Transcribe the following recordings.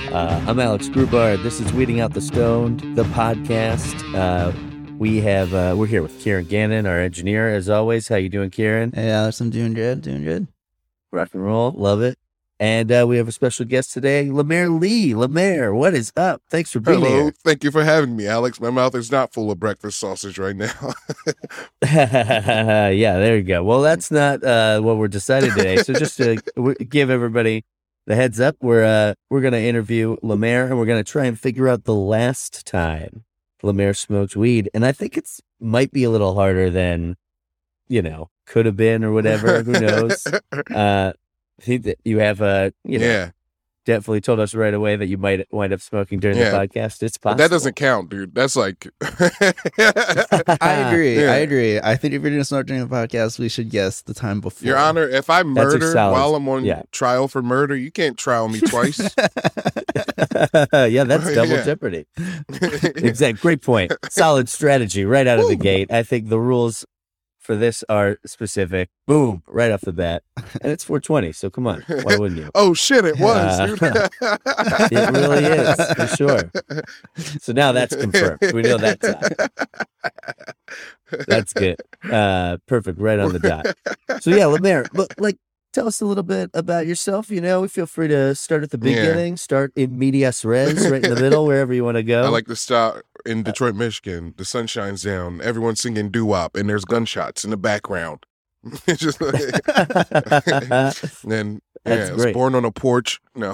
I'm Alex Grubard. This is Weeding Out the Stoned, the podcast. We're here with Kieran Gannon, our engineer, as always. How you doing, Kieran? Hey, Alex, I'm doing good. Rock and roll, love it. And we have a special guest today, Lemaire Lee. Lemaire, what is up? Thanks for being here. Thank you for having me, Alex. My mouth is not full of breakfast sausage right now. Yeah, there you go. Well, that's not what we're deciding today. So just to give everybody the heads up, we're going to interview Lemaire, and we're going to try and figure out the last time Lemaire smoked weed. And I think it's might be a little harder than, could have been or whatever. Who knows? You have, definitely told us right away that you might wind up smoking during the podcast. It's possible. But that doesn't count, dude. That's like... I agree. I think if you're going to start doing a podcast, we should guess the time before. Your Honor, if I murder while I'm on trial for murder, you can't trial me twice. Yeah, that's double jeopardy. Exactly. Great point. Solid strategy right out of the gate. I think the rules for this are specific. Boom, right off the bat. And it's 420, so come on. Why wouldn't you? Oh, shit, it was, dude. It really is, for sure. So now that's confirmed. We know that time. That's good. Perfect, right on the dot. So yeah, Lemaire, tell us a little bit about yourself. We feel free to start at the beginning, start in medias res, right in the middle, wherever you want to go. I like to start in Detroit, Michigan. The sun shines down. Everyone's singing doo-wop, and there's gunshots in the background. It's just and I was born on a porch. No.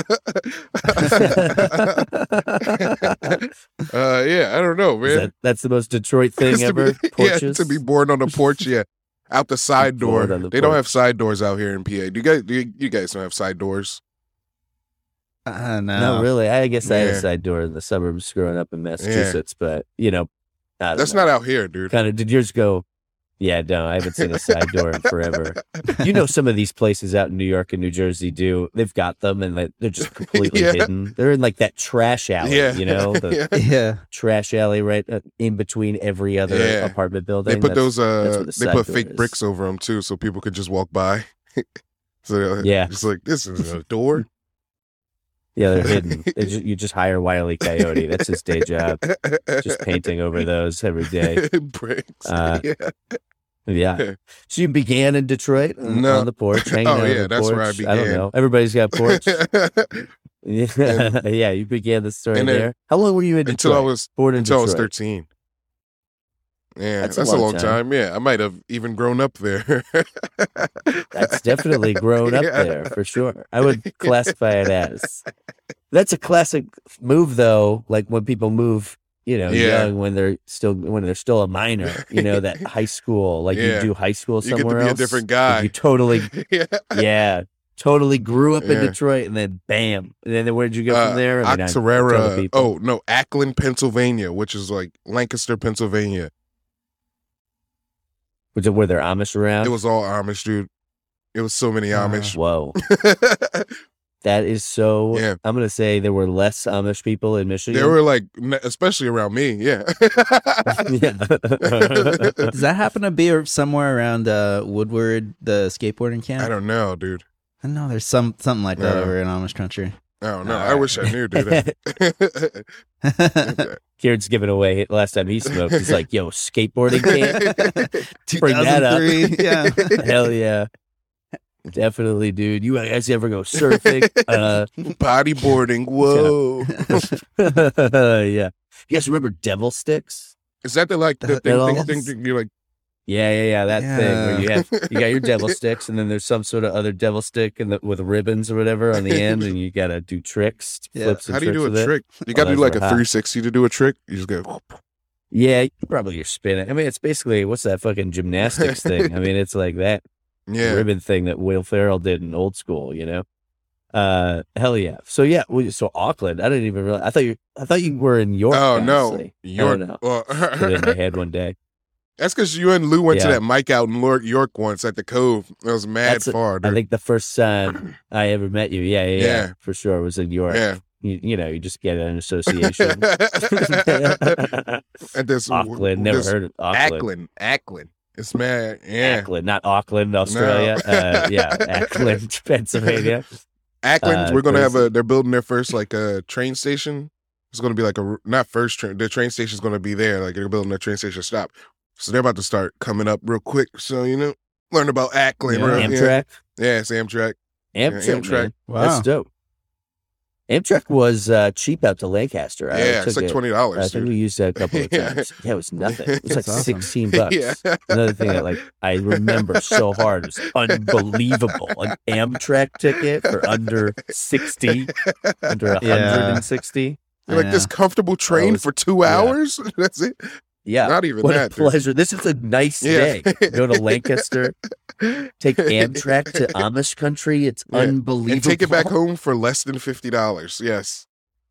I don't know, man. That's the most Detroit thing ever? Porches? To be born on a porch, out the side door. They don't have side doors out here in PA. You guys don't have side doors? No. Not really. I guess I had a side door in the suburbs growing up in Massachusetts, but that's not out here, dude. Kind of, did yours go? Yeah, no, I haven't seen a side door in forever. Some of these places out in New York and New Jersey do. They've got them, and they're just completely hidden. They're in like that trash alley, the trash alley right in between every other apartment building. They put they put fake bricks over them too, so people could just walk by. So it's like, this is a door. Yeah, they're hidden. You just hire Wile E. Coyote. That's his day job. Just painting over those every day. Bricks. Yeah. So you began in Detroit on the porch, hanging out on the that's porch. where I began. I don't know. Everybody's got a porch. Yeah, you began the story there. How long were you in Detroit? Until I was 13. Yeah, that's a long time. Yeah, I might have even grown up there. That's definitely grown up there for sure. I would classify it as. That's a classic move, though. Like when people move, young when they're still a minor. That high school, you do high school somewhere else. You get to be a different guy. You totally, totally grew up in Detroit, and then bam. And then where did you go from there? Akron, Pennsylvania, which is like Lancaster, Pennsylvania. Were there Amish around? It was all Amish, dude. It was so many Amish. Whoa. That is so... Yeah. I'm going to say there were less Amish people in Michigan. There were especially around me, Does that happen to be somewhere around Woodward, the skateboarding camp? I don't know, dude. I know there's something like that over in Amish country. I don't know. I wish I knew, dude. Kieran's giving away last time he smoked. He's like, yo, skateboarding camp? Bring that up. Yeah. Hell yeah. Definitely, dude. You guys ever go surfing? Bodyboarding. Whoa. Yeah. You guys remember Devil Sticks? Is that the thing you're like? Yeah. That thing where you got your devil sticks, and then there's some sort of other devil stick with ribbons or whatever on the end, and you got to do tricks, flips and tricks. How do you do a trick? You got to do like a 360 to do a trick? You just go... Yeah, probably you're spinning. I mean, it's basically, what's that fucking gymnastics thing? I mean, it's like that ribbon thing that Will Ferrell did in Old School, Hell yeah. So so Auckland, I didn't even realize. I thought you were in York. Oh, honestly. No. York. Put it in my head one day. That's because you and Lou went to that mic out in York once at the Cove. It was far, dude. I think the first time I ever met you, yeah, for sure, was in York. Yeah. You just get an association. And this Auckland, never heard of Auckland. Auckland. It's mad. Yeah. Auckland, not Auckland, Australia. No. Auckland, Pennsylvania. Ackland, we're gonna have crazy. they're building their first like train station. It's gonna be like not first train. The train station's gonna be there. Like they're building their train station stop. So they're about to start coming up real quick. So learn about Ackland. Yeah. Amtrak. Yeah, it's Amtrak. Amtrak, Amtrak. man. Wow. That's dope. Amtrak was cheap out to Lancaster. Yeah, it's like I $20. think we used it a couple of Yeah. times. Yeah, it was nothing. It was like That's awesome. $16. Yeah. Another thing that like I remember so hard was unbelievable. An Amtrak ticket for under 60, under Yeah. 160. Like Yeah. this comfortable train it's- for 2 hours. That's it. Yeah. Not even What that. a dude. pleasure. This is a nice Yeah. day. Go to Lancaster, take Amtrak to Amish country. It's Yeah. unbelievable. And take it back home for less than $50. Yes.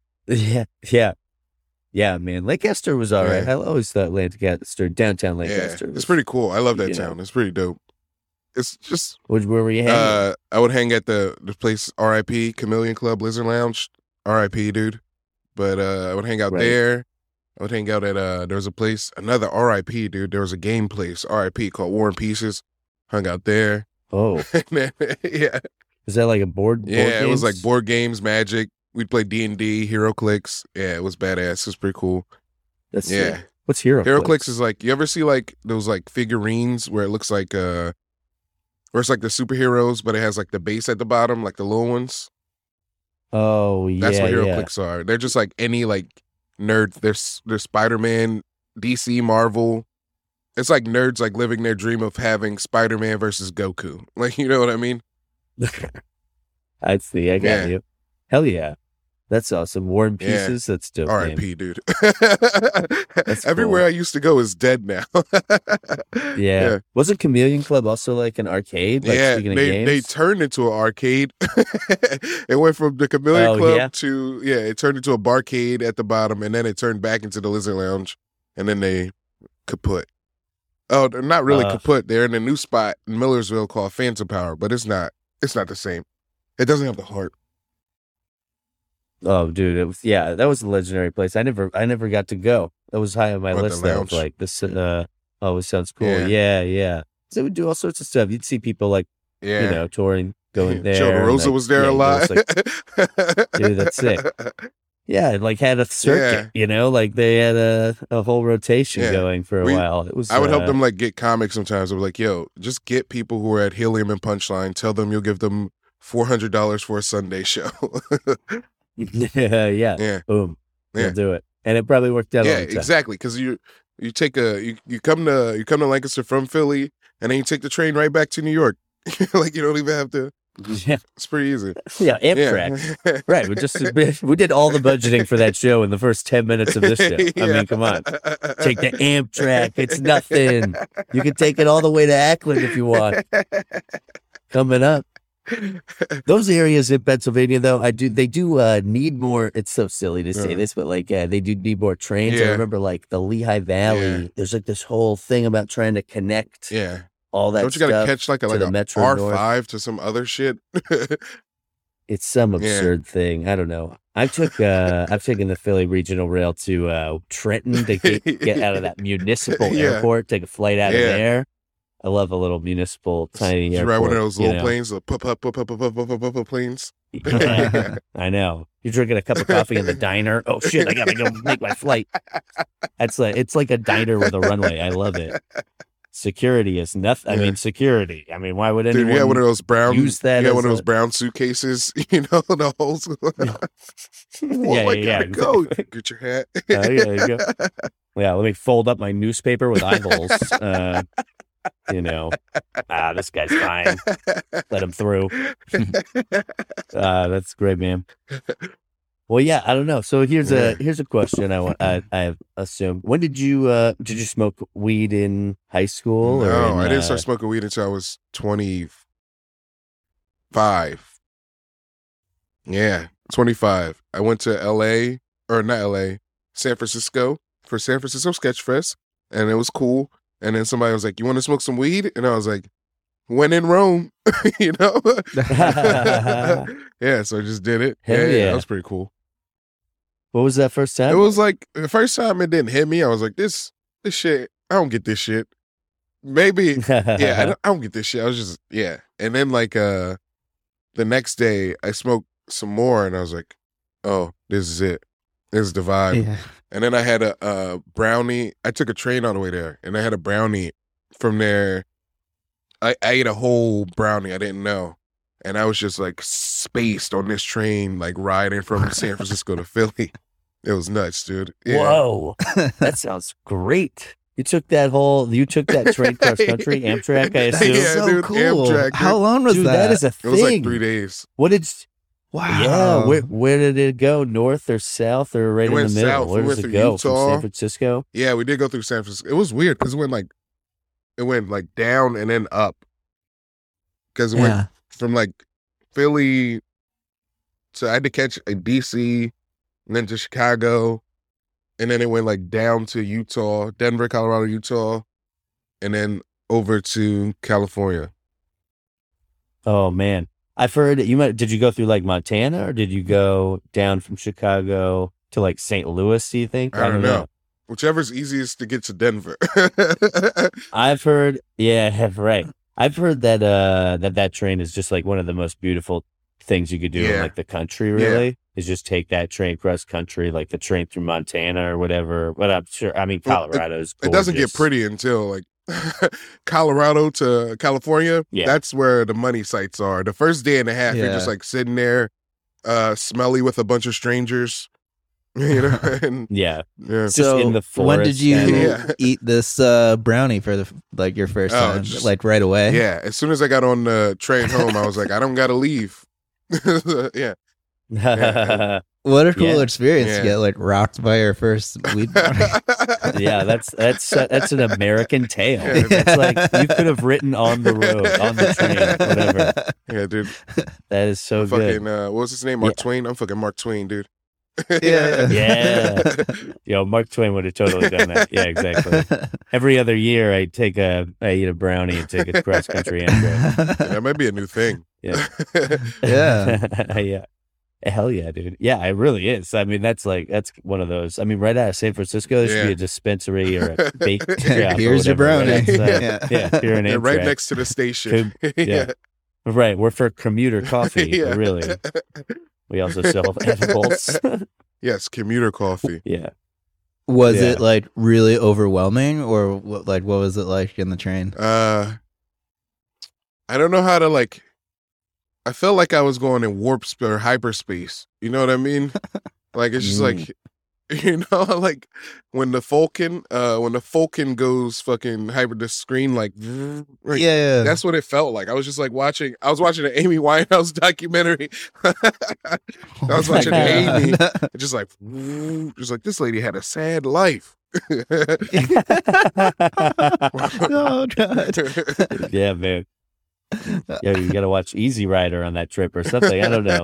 Yeah, man. Lancaster was all right. Yeah. I always thought Lancaster, downtown Lancaster. Yeah. was- It's pretty cool. I love that you know. town. It's pretty dope. It's just Where were you hanging? I would hang at the place RIP Chameleon Club Lizard Lounge. RIP, dude. But I would hang out Right. there. I would hang out at there was a place, another RIP, dude. There was a game place, RIP, called War and Pieces. Hung out there. Oh, And then, yeah. is that like a board? Yeah, it was like games? board games, Magic. We'd play D&D, Hero Clicks. Yeah, it was badass. It was pretty cool. That's Yeah. sick. What's Hero? Hero Clicks is like, you ever see like those like figurines where it looks like where it's like the superheroes, but it has like the base at the bottom, like the little ones. Oh yeah, That's what Hero yeah. Clicks are. They're just like any like nerd. They're Spider-Man, DC, Marvel. It's like nerds like living their dream of having Spider-Man versus Goku. Like, you know what I mean? I see. I got Yeah. you. Hell yeah, that's awesome. War and Yeah. Pieces. That's dope. man. R.I.P. dude. That's Everywhere cool. I used to go is dead now. Yeah. Wasn't Chameleon Club also like an arcade? Like, Yeah, speaking of they games? turned into an arcade. It went from the Chameleon Oh, Club yeah? to it turned into a barcade at the bottom, and then it turned back into the Lizard Lounge, and then they kaput. Oh, they're not really kaput. They're in a new spot in Millersville called Phantom Power, but it's not the same. It doesn't have the heart. Oh, dude, it was that was a legendary place. I never got to go. That was high on my What, the list. Though, of lounge? like this. Always sounds cool. Yeah. Yeah. So we do all sorts of stuff. You'd see people like Yeah. touring, going there. Joe and, DeRosa like, was there yeah, a he lot. goes, like- Dude, that's sick. Yeah, it, like had a circuit. Like they had a whole rotation Yeah. going for a while. It was. I would help them like get comics sometimes. I was like, yo, just get people who are at Helium and Punchline. Tell them you'll give them $400 for a Sunday show. yeah. Yeah. Boom. Yeah. They'll do it, and it probably worked out. all Yeah, the time. exactly. Because you take you come to Lancaster from Philly, and then you take the train right back to New York. Like you don't even have to. Yeah. It's pretty easy. Yeah, Amtrak. Yeah. Right. We did all the budgeting for that show in the first 10 minutes of this show. I mean, come on. Take the Amtrak. It's nothing. You can take it all the way to Ackland if you want. Coming up. Those areas in Pennsylvania, though, they do need more. It's so silly to say this, but like they do need more trains. I Yeah. remember like the Lehigh Valley. Yeah. There's like this whole thing about trying to connect Yeah. all that Don't you got to stuff. catch like to a the Metro R5 to some other shit? It's some Yeah. absurd thing. I don't know. I've taken the Philly Regional Rail to Trenton to get out of that municipal Yeah. airport, take a flight out of Yeah. there. I love a little municipal tiny Did you airport. ride one of those little know. planes, the planes? I know. You're drinking a cup of coffee in the diner. Oh shit! I gotta go make my flight. It's like a diner with a runway. I love it. Security is nothing. I Yeah. mean, security. I mean, why would anyone? Dude, you got one of those brown. use that You got as one of those a- brown suitcases. You know the holes. Yeah, I yeah, gotta go. Get your hat. Yeah, there you go. Yeah, let me fold up my newspaper with eye holes. This guy's fine. Let him through. That's great, man. Well, yeah, I don't know. So here's a question I assume. When did you smoke weed in high school? No, in, I didn't start smoking weed until I was 25. Yeah, 25. I went to LA, or not LA, San Francisco for San Francisco Sketch Fest, and it was cool. And then somebody was like, "You want to smoke some weed?" And I was like, "When in Rome," you know? Yeah, so I just did it. Hell yeah. That was pretty cool. What was that first time? It was like the first time it didn't hit me. I was like, "This shit, I don't get this shit." Maybe, yeah, I don't get this shit. I was just, yeah. And then like, the next day I smoked some more, and I was like, "Oh, this is it. This is the vibe." Yeah. And then I had a brownie. I took a train all the way there, and I had a brownie from there. I ate a whole brownie. I didn't know, and I was just like spaced on this train, like riding from San Francisco to Philly. It was nuts, dude. Yeah. Whoa, that sounds great. You took that train cross country, Amtrak, I assume. Yeah, so dude, cool. Amtrak, dude. How long was Dude, that? that is a thing. It was like 3 days. What did? wow. Yeah, where did it go? North or south or right It in the went middle? south. Where We does went it through go? From Utah. San Francisco? Yeah, we did go through San Francisco. It was weird because it went like down and then up. Because it went from like Philly to I had to catch a DC and then to Chicago. And then it went like down to Utah, Denver, Colorado, Utah, and then over to California. Oh man, I've heard did you go through like Montana or did you go down from Chicago to like St. Louis? Do you think? I don't know. Whichever's easiest to get to Denver. I've heard, yeah, right. I've heard that that train is just like one of the most beautiful things you could do in Yeah. like the country. Really, is just take that train cross country, like the train through Montana or whatever. But I'm sure. I mean, Well, Colorado's. It doesn't get gorgeous. pretty until like Colorado to California. Yeah. That's where the money sites are. The first day and a half, you're Yeah. just like sitting there, smelly with a bunch of strangers. You know, and Yeah, yeah. It's just in the when did forest you and- Yeah. eat this brownie for your first Oh, time? just- Like right away? Yeah, as soon as I got on the train home, I was like, I don't gotta leave. Yeah. Yeah. What a cool Yeah. experience Yeah. to get like rocked by your first weed brownie. yeah, that's an American tale. Yeah. That's like you could have written on the road, on the train, whatever. Yeah, dude. That is so good. Fucking what was his name? Mark Yeah. Twain? I'm fucking Mark Twain, dude. Yeah. Yeah. Yo, Mark Twain would have totally done that. Yeah, exactly. Every other year, I eat a brownie and take a cross country Amtrak. That might be a new thing. Yeah. Yeah. Yeah. Hell yeah, dude. Yeah, it really is. I mean, that's one of those. I mean, right out of San Francisco, there should be Yeah. a dispensary or a bake shop. or Here's your whatever, brownie. right outside. Yeah. Yeah, here in Yeah, right Amtrak. next to the station. Yeah. Right, we're for commuter coffee. Yeah. But really, we also sell edibles. Yes, commuter coffee. Yeah. Was Yeah. it like really overwhelming, or what was it like in the train? I don't know how to like. I felt like I was going in or hyperspace. You know what I mean? Like it's just like, you know, like when the Falcon goes fucking hyper, the screen like Yeah. That's what it felt like. I was just like I was watching an Amy Winehouse documentary. I was watching Amy, just like this lady had a sad life. Oh God. Yeah, man. Yeah, you got to watch Easy Rider on that trip or something. I don't know.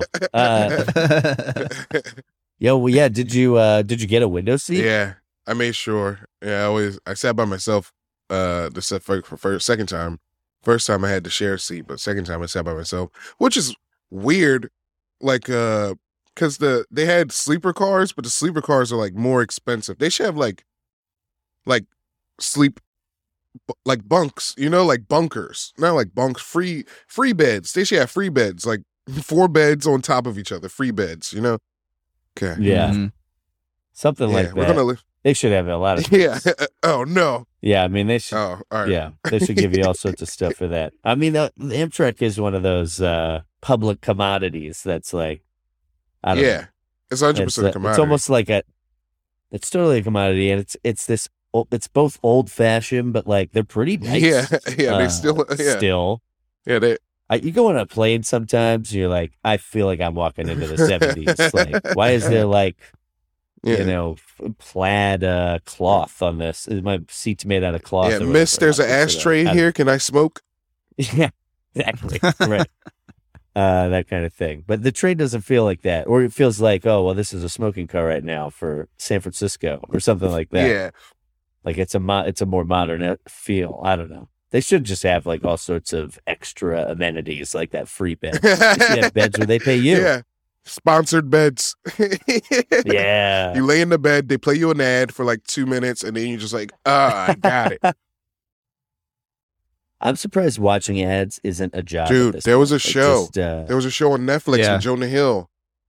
Well, yeah. Did you get a window seat? Yeah, I made sure. Yeah, I sat by myself. For second time. First time I had to share a seat, but second time I sat by myself, which is weird. Like, because they had sleeper cars, but the sleeper cars are like more expensive. They should have like sleep. Like bunks, you know, like bunkers, not like bunks. Free beds. They should have free beds, like 4 beds on top of each other. Free beds, you know. Okay. Yeah. Mhm. Something Yeah, like we're that. gonna live. They should have a lot of. Yeah. Oh no. Yeah, I mean they should. Oh, all right. Yeah, they should give you all sorts of stuff for that. I mean, the Amtrak is one of those public commodities that's like, I don't know. Yeah. It's 100% It's, commodity. it's almost like it's totally a commodity, and it's both old fashioned, but like they're pretty nice. Yeah. Yeah. They still. Yeah. Still. Yeah. They. You go on a plane sometimes, you're like, I feel like I'm walking into the 70s. Like, why is there like, Yeah. plaid cloth on this? Is my seat's made out of cloth? Yeah. or Miss, whatever? there's an I don't know. ashtray I don't- here. Can I smoke? Yeah, exactly. Right. That kind of thing. But the train doesn't feel like that. Or it feels like, oh, well, this is a smoking car right now for San Francisco or something like that. Yeah. Like it's a more modern feel. I don't know. They should just have like all sorts of extra amenities like that free bed. They should have beds where they pay you. Yeah. Sponsored beds. Yeah. You lay in the bed, they play you an ad for like 2 minutes, and then you're just like, I got it. I'm surprised watching ads isn't a job. Dude, at this there was point. a show. Just, There was a show on Netflix Yeah. with Jonah Hill.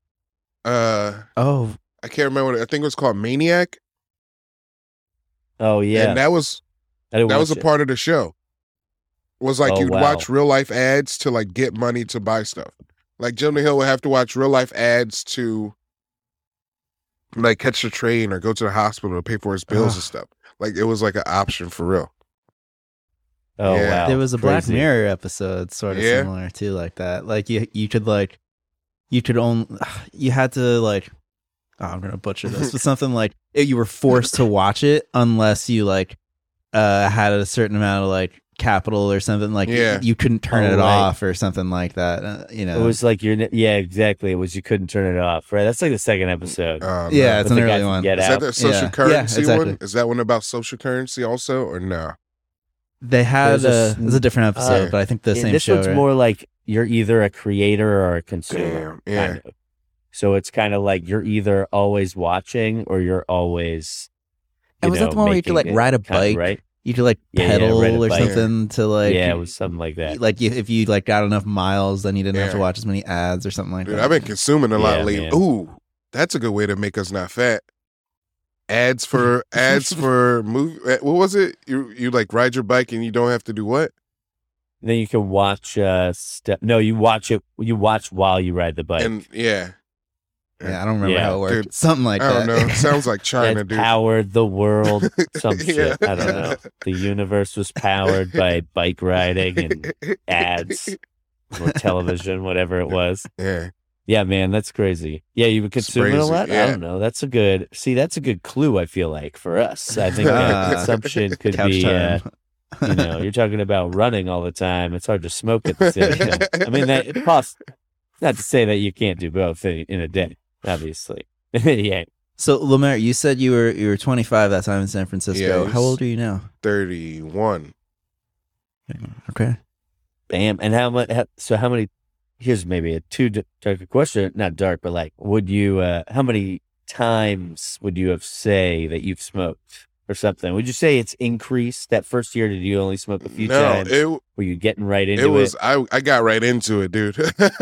Oh, I can't remember. I think it was called Maniac. oh yeah, And that was I didn't a watch it. part of the show. Was like Oh, you'd wow. watch real life ads to like get money to buy stuff. Like Jonah Hill would have to watch real life ads to like catch the train or go to the hospital to pay for his bills and stuff. Like it was like an option for real. Oh Yeah. wow, there was a Black Crazy. Mirror episode sort of Yeah. similar too, like that. Like you could only you had to like. Oh, I'm gonna butcher this, but something like you were forced to watch it unless you like had a certain amount of like capital or something. Like Yeah. you couldn't turn Oh, it right. off or something like that. You know, It was like yeah, exactly. It was you couldn't turn it off. Right, that's like the second episode. yeah, No. it's With an the guy early from one. Get Is Out. that the social Yeah. currency Yeah, exactly. one? Is that one about social currency also or no? They had There's it was a different episode, but I think the Yeah, same this show. one's right? more like you're either a creator or a consumer. Damn, yeah. Kind of. So it's kind of like you're either always watching or you're always. And was that the one where you had to, like, ride a bike? Right? You could like Yeah, pedal ride a or bike. something to like. Yeah, it was something like that. Like if you like got enough miles, then you didn't have to Yeah. watch as many ads or something like Dude, that. I've been consuming a lot Yeah, lately. man. Ooh, that's a good way to make us not fat. Ads for movie. What was it? You like ride your bike and you don't have to do what? Then you can watch. No, you watch it. You watch while you ride the bike. And yeah, Yeah, I don't remember Yeah. how it worked. Dude, Something like I don't that. know. It sounds like China, It dude. powered the world. Some Yeah. shit. I don't know. The universe was powered by bike riding and ads or television, whatever it was. Yeah, Yeah, man, that's crazy. Yeah, you would consume it a crazy, lot. yeah. I don't know. That's a good. See, that's a good clue. I feel like for us, I think that consumption could Couch be. time. You're talking about running all the time. It's hard to smoke at the same time. I mean, that it costs. Not to say that you can't do both in a day, obviously. Yeah, So Lemaire, you said you were 25 that time in San Francisco. Yeah, How old are you now? 31. Okay. bam. And how much? So how many? Here's maybe a too dark a question. Not dark, but like, would you? How many times would you have say that you've smoked or something? Would you say it's increased that first year? Did you only smoke a few No, times? it Were you getting right into it was. I got right into it, dude.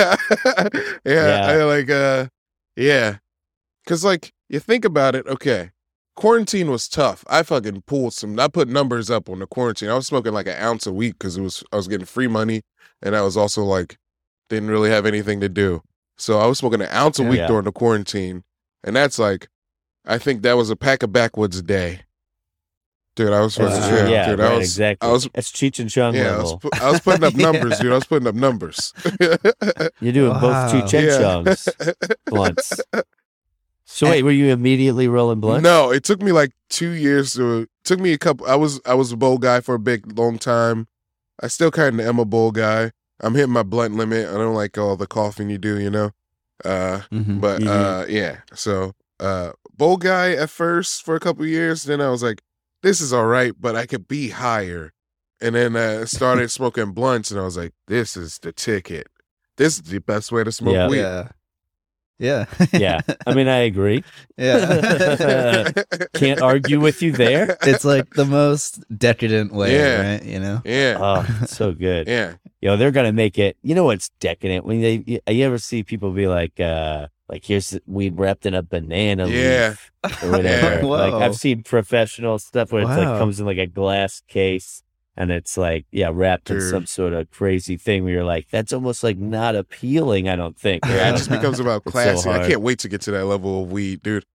Yeah. I like yeah, because like you think about it. Okay, quarantine was tough. I fucking pulled some. I put numbers up on the quarantine. I was smoking like an ounce a week because I was getting free money, and I was also like didn't really have anything to do. So I was smoking an ounce a week Yeah. during the quarantine, and that's like, I think that was a pack of backwoods a day. Dude, I was supposed to. yeah, dude, right, I was exactly. I was That's Cheech and Chong yeah, level. I was putting up Yeah. numbers, dude. I was putting up numbers. You're doing both Wow. Cheech and Chongs blunts. So wait, were you immediately rolling blunts? No, it took me like 2 years to. Took me a couple. I was a bowl guy for a big long time. I still kind of am a bowl guy. I'm hitting my blunt limit. I don't like all the coughing you do, you know. Mhm. But Mhm. yeah. So bowl guy at first for a couple years. Then I was like, this is all right, but I could be higher. And then I started smoking blunts, and I was like, this is the ticket. This is the best way to smoke Yeah. weed. Yeah. Yeah. Yeah, I mean, I agree. Yeah. Can't argue with you there. It's like the most decadent way, Yeah. right? You know? Yeah. Oh, it's so good. Yeah. Yo, they're gonna make it. You know what's decadent when you ever see people be like here's weed wrapped in a banana Yeah. leaf or whatever. Yeah. Like Whoa. I've seen professional stuff where it's like Wow. comes in like a glass case and it's like wrapped in Dude. some sort of crazy thing where you're like that's almost like not appealing. I don't think. Yeah, it just becomes about It's so classy. I hard. can't wait to get to that level of weed, dude.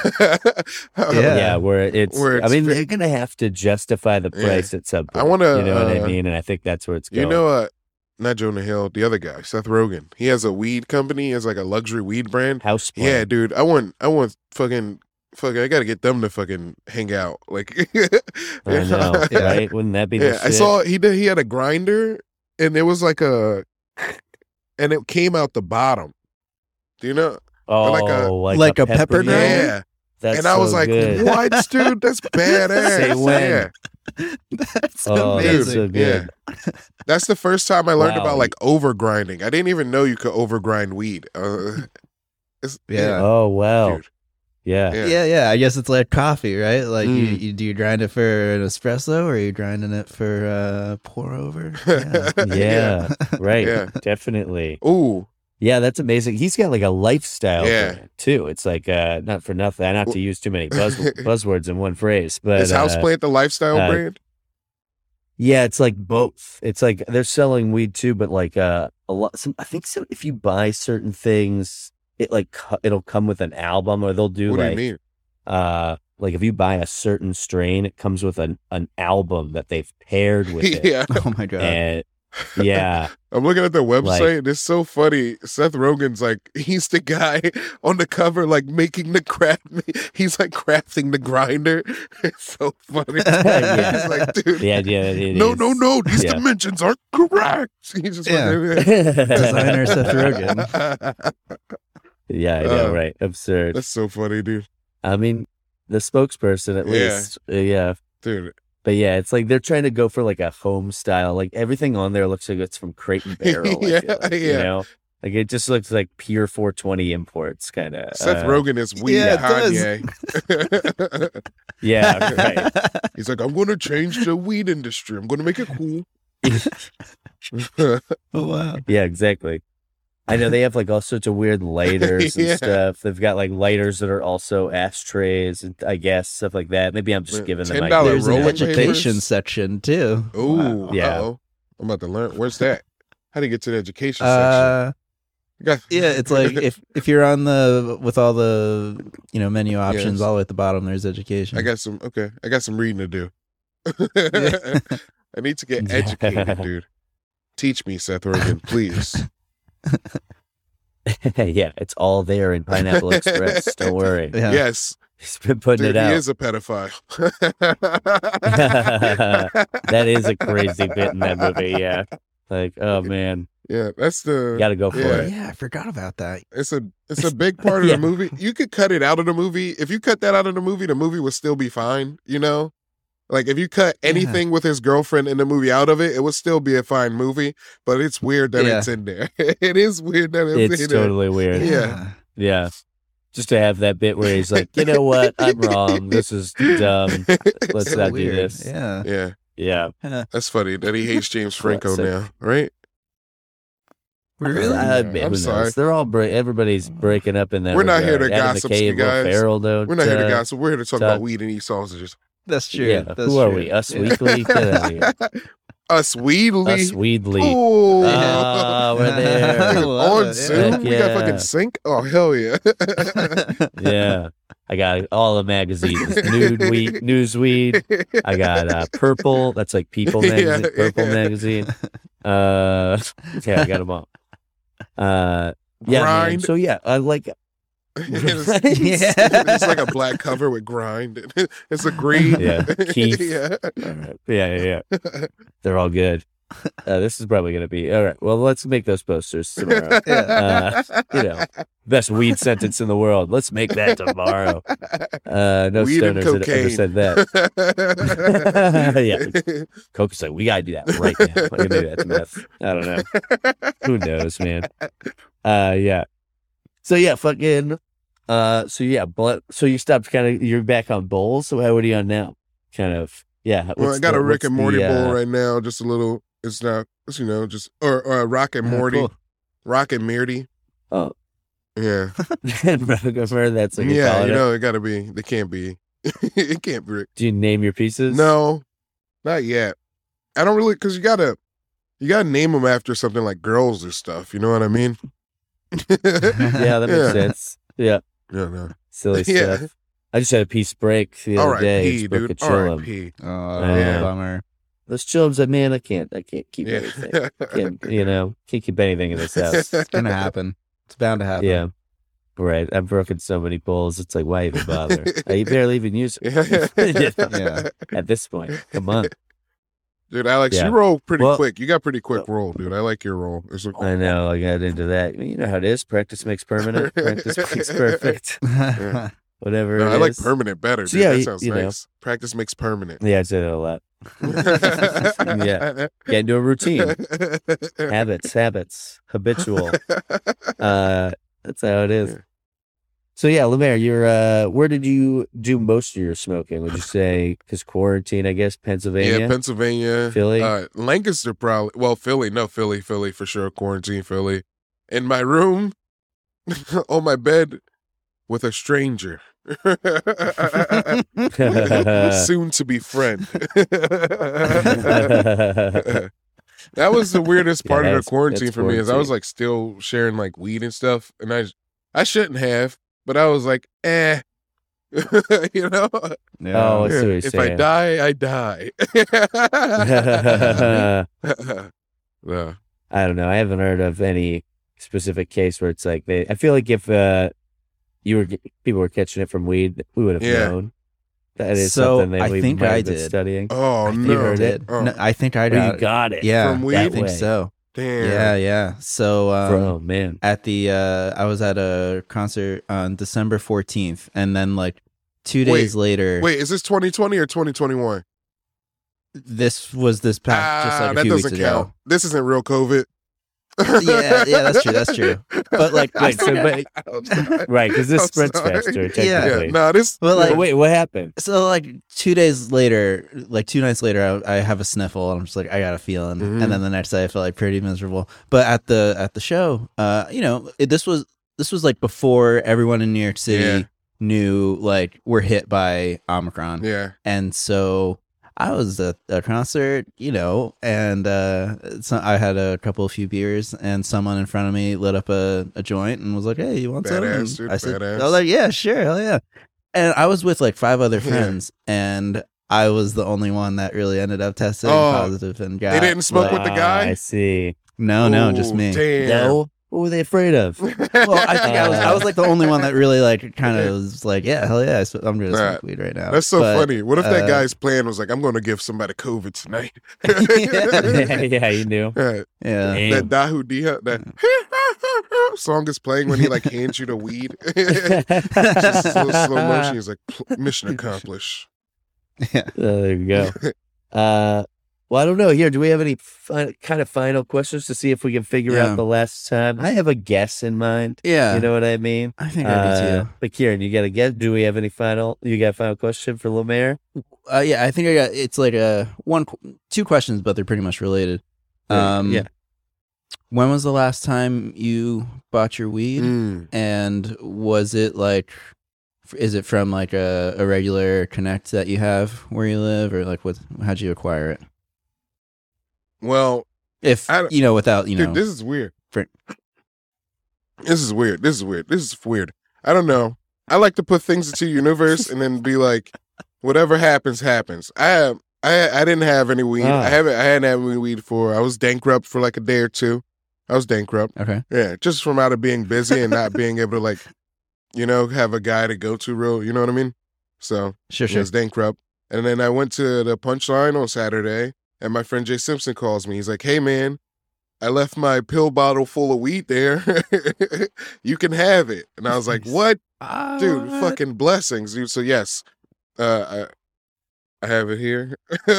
Yeah. Where it's. Where I it's mean, fi- they're gonna have to justify the Yeah. price at some point. I wanna, you know what I uh, mean, and I think that's where it's going. You know, not Jonah Hill, the other guy, Seth Rogen. He has a weed company. He has like a luxury weed brand. House. Yeah, dude. I want fucking. I gotta get them to fucking hang out. Like, I know, Yeah. right? Wouldn't that be the Yeah, shit? I saw he had a grinder, and it was like and it came out the bottom. Do you know? Oh, like like a pepper grinder? grinder? Yeah. That's And I was so like, good. what, dude? That's badass. Say when. Yeah. That's Oh, that's amazing. so good. That's the first time I learned Wow. about like over grinding. I didn't even know you could over grind weed. Yeah. Oh wow, Dude. Yeah. Yeah. I guess it's like coffee, right? Like Mm. you do you grind it for an espresso, or are you grinding it for pour over? Yeah. Yeah. Right. Yeah. Definitely. Ooh. Yeah, that's amazing. He's got like a lifestyle Yeah. brand too. It's like not for nothing, not to use too many buzzwords in one phrase, but Is Houseplant the lifestyle brand? yeah, it's like both. It's like they're selling weed too, but like a lot. I think so. If you buy certain things, it like it'll come with an album, or they'll do What do like you mean? like if you buy a certain strain, it comes with an album that they've paired with it. Yeah. Oh my god. And yeah, I'm looking at the website. Like- It's so funny. Seth Rogen's like, he's the guy on the cover, like making the craft. He's like crafting the grinder. It's so funny. Yeah. He's like, dude, the idea that it no, is- no, no. These Yeah. dimensions aren't correct. He's just Yeah. like, Designer Seth Rogen. Yeah, I know, right? Absurd. That's so funny, dude. I mean, the spokesperson at Yeah. least, yeah. Dude. But yeah, it's like they're trying to go for like a home style. Like everything on there looks like it's from Crate and Barrel. I feel like, Yeah. You know, like it just looks like pure 420 imports, kind of. Seth Rogen is weed yeah, it Kanye. Yeah, right. He's like, I'm going to change the weed industry. I'm going to make it cool. Oh wow. Yeah, exactly. I know they have like all sorts of weird lighters and Yeah. stuff. They've got like lighters that are also ashtrays and I guess stuff like that. Maybe I'm just Man, giving them $10 ideas. There's an rolling education papers? section too. Ooh, Wow. Yeah. uh-oh. I'm about to learn. Where's that? How do you get to the education section? You got- Yeah, it's like if you're on the with all the menu options Yes. all the way at the bottom, there's education. I got some reading to do. Yeah. I need to get educated, dude. Teach me, Seth Rogen, please. Yeah, it's all there in Pineapple Express. Don't worry. Yeah. Yes. He's been putting Dude, it out. he is a pedophile. That is a crazy bit in that movie. Yeah. Like, oh man, Yeah, that's the you got to go for Yeah. it. Yeah, I forgot about that. it's a big part of Yeah. the movie. You could cut it out of the movie. If you cut that out of the movie would still be fine, you know? Like if you cut anything with his girlfriend in the movie out of it, it would still be a fine movie, but it's weird that Yeah. it's in there. It is weird that it's It's in there. totally weird. Yeah. Yeah. Just to have that bit where he's like, you know what? I'm wrong. This is dumb. Let's So not do weird. this. Yeah. Yeah, Yeah. that's funny that he hates James Franco Classic. now, right? Really? I'm Who knows? sorry. They're all everybody's breaking up in that. We're not here to regard. Adam gossip, McKay you and Will guys. Ferrell don't. We're not here to gossip. We're here to talk Todd- about weed and eat sausages. That's true. Yeah. That's Who are true. we? Us Yeah. Weekly? Get out of here. Us Weedly. Us Weedly. Ooh. Ah, we're there. I love On it, yeah. Zoom, Heck we got yeah. fucking sync. Oh hell yeah! Yeah. I got all the magazines. Newsweed. I got Purple. That's like People magazine. Yeah, Purple yeah. magazine. Yeah, I got them all. Yeah, man. Grind. So yeah, I like. It's like a black cover with grind. It's a green. Yeah, Keith. Yeah. All right. Yeah. They're all good. This is probably going to be all right. Well, let's make those posters tomorrow. Best weed sentence in the world. Let's make that tomorrow. No Weed and stoners had ever cocaine. said that. Yeah. Coke is like, we got to do that right now. Like, maybe that's meth. I don't know. Who knows, man? Yeah. So yeah, fucking. So yeah, so you stopped you're back on bowls. So what are you on now? Kind of. Yeah. Well, I got a Rick and Morty bowl right. right now. Just a little. It's not. It's, just or a Rock and Yeah, Morty. cool. Rock and Morty. Oh. Yeah. That's like Yeah. It got to be. They can't be. It can't be. Do you name your pieces? No, not yet. I don't really, because you gotta name them after something like girls or stuff. You know what I mean? Yeah, that makes sense. Yeah. Yeah, no. Silly Yeah. stuff. I just had a piece break the other day. R.I.P. Just broke a dude. chillum. R.I.P. Oh, Yeah. bummer. Those chillums, man, I can't keep Yeah. anything. Can't keep anything in this house. It's gonna happen. It's bound to happen. Yeah. Right. I've broken so many bowls. It's like, why even bother? I barely even use it. Yeah. At this point. Come on. Dude, Alex, Yeah. you roll pretty Well- quick. You got pretty quick roll, dude. I like your roll. It's a- I know. I got into that. You know how it is. Practice makes permanent. Practice makes perfect. Whatever No, it I like is. permanent better, So dude. yeah, That you- sounds you know. nice. Practice makes permanent. Yeah, I say that a lot. Yeah. Get into a routine. Habits. Habitual. That's how it is. So yeah, Lemaire, you're where did you do most of your smoking? Would you say because quarantine? I guess Pennsylvania. Yeah, Pennsylvania, Philly? Lancaster probably. Well, Philly, no, Philly for sure. Quarantine, Philly. In my room, on my bed, with a stranger, soon to be friend. That was the weirdest part of the quarantine for me. Is I was like still sharing like weed and stuff, and I shouldn't have, but I was like, you know. Yeah. Oh, I see what you're If saying. I die, I die. Yeah. I don't know. I haven't heard of any specific case where it's like I feel like if people were catching it from weed, we would have Yeah. known. That is So, something that I we think might I have been did. studying. Oh I think no! heard it? Oh, No, I think I Well, got you got it. Yeah, From weed? I think way. so. damn. Yeah. So Oh man. at the I was at a concert on December 14th, and then like 2 days later, Wait, is this 2020 or 2021? this was this past just like a that few doesn't weeks count. ago. This isn't real COVID. Yeah, that's true. But like, Wait, so, right, because this I'm spreads sorry. faster. Yeah. Technically. No, this. But, like- But wait, what happened? so like 2 days later, like 2 nights later, I have a sniffle, and I'm just like, I got a feeling, Mhm. and then the next day I felt like pretty miserable. But at the show, this was like before everyone in New York City Yeah. knew like we're hit by Omicron. Yeah. And so I was at a concert, and so I had a few beers, and someone in front of me lit up a joint and was like, "Hey, you want some?" Badass, And dude, I said, badass. "I was like, yeah, sure, hell yeah." And I was with like 5 other friends, and I was the only one that really ended up testing positive and got. They didn't smoke with the guy? I see. No, just Ooh, me. Damn. No, what were they afraid of? Well, I think I was like the only one that really like kind of was like, yeah, hell yeah, I'm gonna Right. smoke weed right now. That's so But, funny. What if that uh, guy's plan was like, I'm going to give somebody COVID tonight? Yeah, you knew. Right. Yeah. Damn. That Dahu Diha, that song is playing when he like hands you the weed. Just slow motion. He's like, mission accomplished. There you go. Well, I don't know. Here, do we have any kind of final questions to see if we can figure Yeah. out the last time? I have a guess in mind. Yeah. You know what I mean? I think I do too. But Kieran, you got a guess? Do we have any final? You got a final question for Lemaire? Yeah, I think I got. It's like two questions, but they're pretty much related. Yeah. When was the last time you bought your weed? Mm. And was it like, is it from like a regular connect that you have where you live, or like how'd you acquire it? Well, If without dude, this is weird. For- This is weird. I don't know. I like to put things into the universe and then be like, whatever happens, happens. I didn't have any weed. Ah. I hadn't had any weed I was bankrupt for like a day or two. I was bankrupt. okay, Yeah, just from out of being busy and not being able to like, have a guy to go to real, you know what I mean? So sure. I was bankrupt. And then I went to the Punchline on Saturday, and my friend Jay Simpson calls me. He's like, "Hey man, I left my pill bottle full of weed there. You can have it." And I was like, "What? Dude, fucking blessings, dude." So yes, I have it here.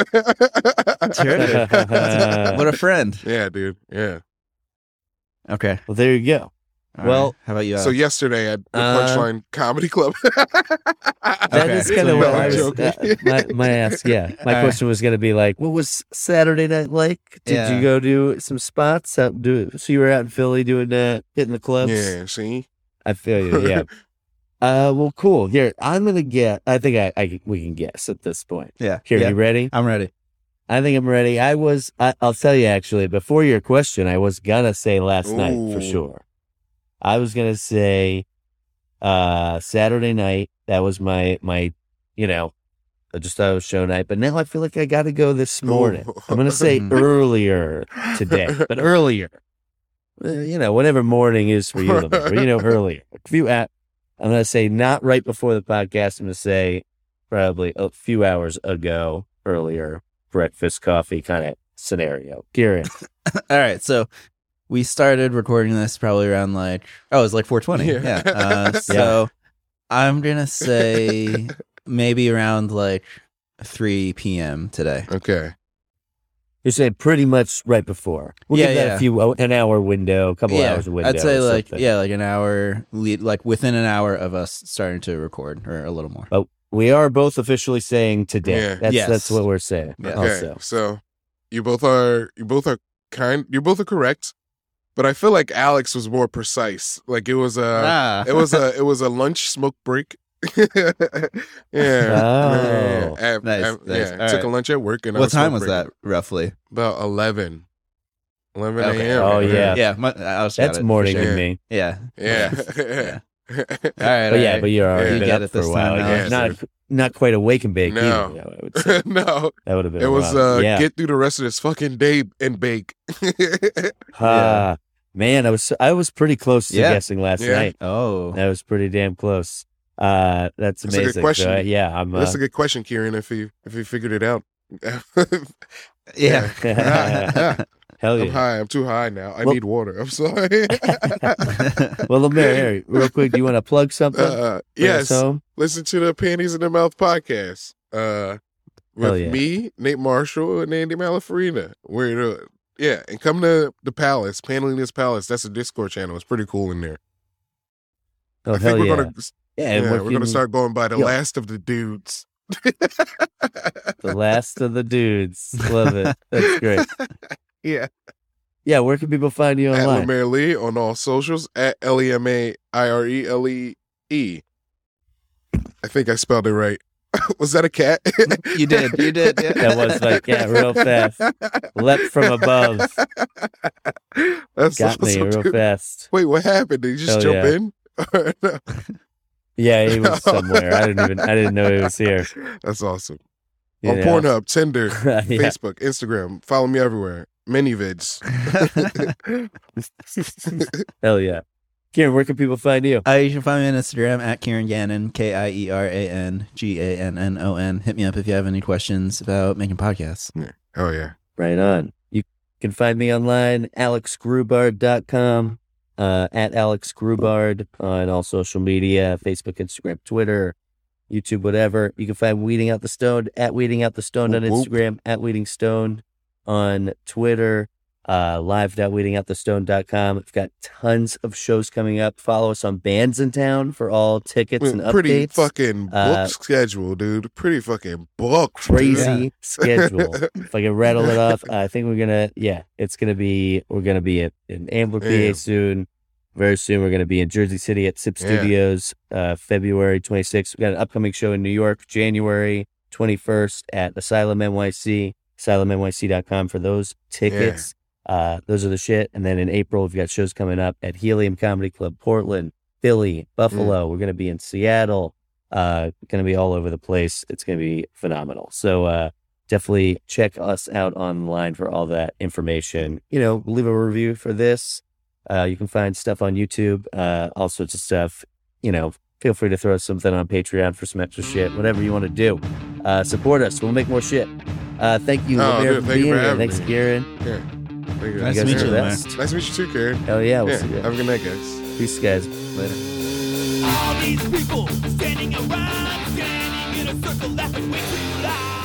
Sure. What a friend. Yeah, dude. Yeah. Okay. Well, there you go. All Well, right. How about you? So yesterday at the Punchline Comedy Club. That Okay. is kind So of no, what I I'm was. joking. My ask, yeah. My All right. question was going to be like, what was Saturday night like? Did Yeah. you go do some spots? So you were out in Philly doing hitting the clubs? Yeah, see? I feel you. Yeah. Well, cool. Here, I'm gonna get. I think we can guess at this point. Yeah. Here, Yeah. you ready? I'm ready. I think I'm ready. I'll tell you actually. Before your question, I was gonna say last night for Ooh. sure. I was gonna say Saturday night. That was my I just thought it was show night. But now I feel like I got to go this morning. Ooh. I'm gonna say Mhm. earlier today, but earlier. Whatever morning is for you, earlier. I'm going to say not right before the podcast. I'm going to say probably a few hours ago, earlier, breakfast, coffee kind of scenario. Kieran. All right. So we started recording this probably around it was like 4:20. Yeah. Yeah. So I'm gonna say maybe around 3 p.m. today. Okay. You're saying pretty much right before. We'll Yeah, give that yeah. a few, an hour window, a couple hours window. I'd say or like something. like an hour lead, like within an hour of us starting to record, or a little more. But we are both officially saying today. Yeah. That's Yes. that's what we're saying. Yeah. Okay, Also, so you both are correct, but I feel like Alex was more precise. Like it was a it was a lunch smoke break. Yeah. Oh. Yeah. Nice, nice. Yeah. All Took a right. lunch at work and I What time smoke was that breaking. roughly? About 11 Okay. a.m. Oh, yeah. Yeah, I was that's morning sure. with me. Yeah. Yeah. Yeah. Yeah. All right. But yeah, but you're already Yeah. been You get up it for a this while. time, I guess. Alex. Not quite awake and baked No. either. I would say. No, That would have been. it a was while. Yeah. get through the rest of this fucking day and bake. Ah, man, I was pretty close to Yeah. guessing last Yeah. night. Oh. That was pretty damn close. That's That's a good amazing. question. So, yeah, I'm. That's a good question, Kieran. If you figured it out, Yeah. Hell I'm yeah. high. I'm too high now. I Well- need water. I'm sorry. Well, Lemaire, here, real quick, do you want to plug something? Bring us Yes. home? Listen to the Panties in the Mouth podcast. With yeah. me, Nate Marshall, and Andy Malafarina. And come to the Palace, Paneling This Palace. That's a Discord channel. It's pretty cool in there. Oh, I hell think yeah. we're gonna Yeah, we're gonna start going by the Yo. last of the dudes. The last of the dudes. Love it. That's great. Yeah. Yeah, where can people find you At online? Lemaire Lee on all socials at LEMAIRELEE. I think I spelled it right. Was that a cat? You did. Yeah. That was like, yeah, real fast. Leapt from above. That's Got me awesome, real dude. fast. Wait, what happened? Did you just Hell jump yeah. in? Or no? Yeah, he was somewhere. I didn't know he was here. That's awesome. You On know? Pornhub, Tinder, Yeah. Facebook, Instagram. Follow me everywhere. Many vids. Hell yeah. Kieran, where can people find you? You can find me on Instagram at Kieran Gannon, KIERANGANNON. Hit me up if you have any questions about making podcasts. Oh, yeah. Right on. You can find me online, alexgrubard.com, at Alex Grubard on all social media, Facebook, Instagram, Twitter, YouTube, whatever. You can find Weeding Out the Stoned at Weeding Out the Stoned on Whoop, whoop. Instagram, at Weeding Stoned on Twitter, live.weedingoutthe.stoned.com. We've got tons of shows coming up. Follow us on Bands in Town for all tickets and Pretty updates. fucking book schedule, dude. Pretty fucking book. Crazy schedule. If I can rattle it off, I think we're gonna be in Ambler, PA Yeah. soon. Very soon, we're gonna be in Jersey City at SIP Yeah. Studios, February 26th. We got an upcoming show in New York, January 21st at Asylum NYC, asylumnyc.com for those tickets. Those are the shit. And then in April, we've got shows coming up at Helium Comedy Club, Portland, Philly, Buffalo. We're gonna be in Seattle. Gonna be all over the place. It's gonna be phenomenal. So definitely check us out online for all that information. Leave a review for this. You can find stuff on YouTube, all sorts of stuff. Feel free to throw something on Patreon for some extra shit, whatever you want to do. Support us. We'll make more shit. Thank you, Oh, Lemaire, dude, for thank you being for here. having Thanks, me. Kieran. Yeah. Thank you. Nice You to guys meet are you, the Lemaire. best. Nice to meet you too, Karen. Hell yeah. We'll Yeah. see you. Have a good night, guys. Peace, guys. Later. All these people standing around, standing in a circle, laughing way too loud.